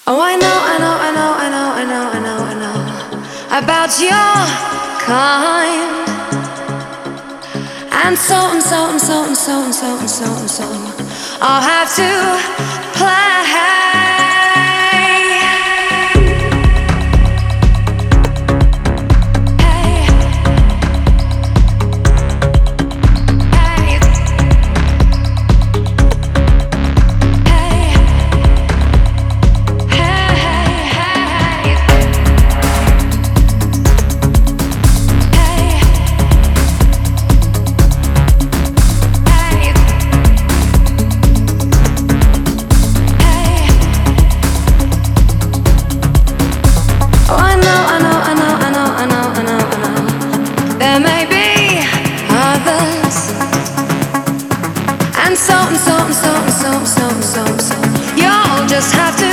Oh, I know, I know, I know, I know, I know, I know, I know about your kind. And so and so and so and so and so and so and so I'll have to play. You'll just have to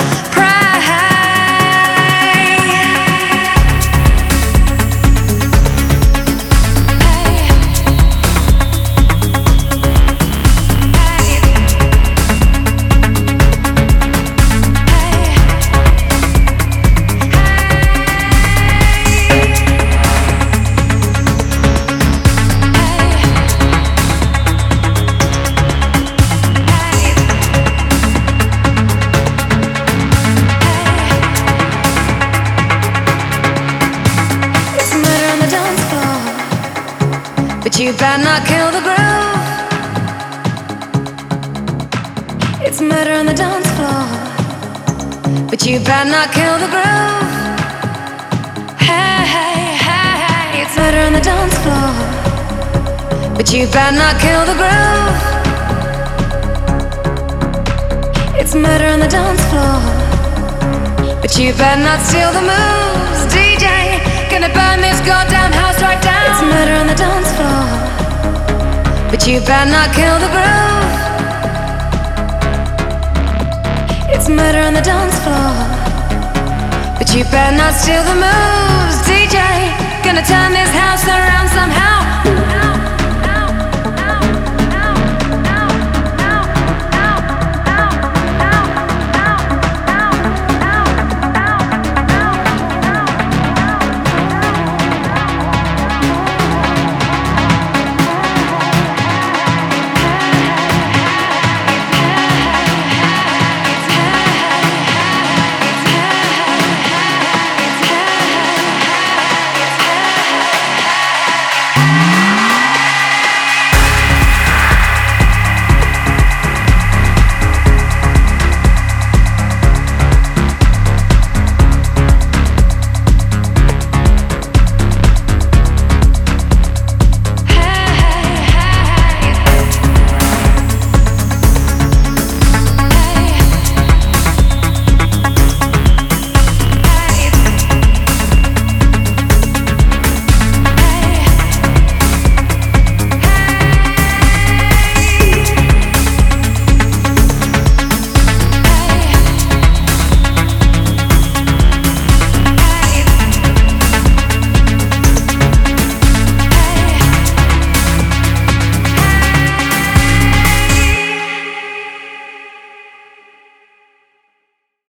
you better not kill the groove. It's murder on the dance floor, but you better not kill the groove. Hey, hey, hey, hey. It's murder on the dance floor, but you better not kill the groove. It's murder on the dance floor, but you better not steal the moves. DJ, gonna burn this goddamn house right down. It's murder on the dance floor, but you better not kill the groove. It's murder on the dance floor, but you better not steal the moves. DJ, gonna turn this house around somehow.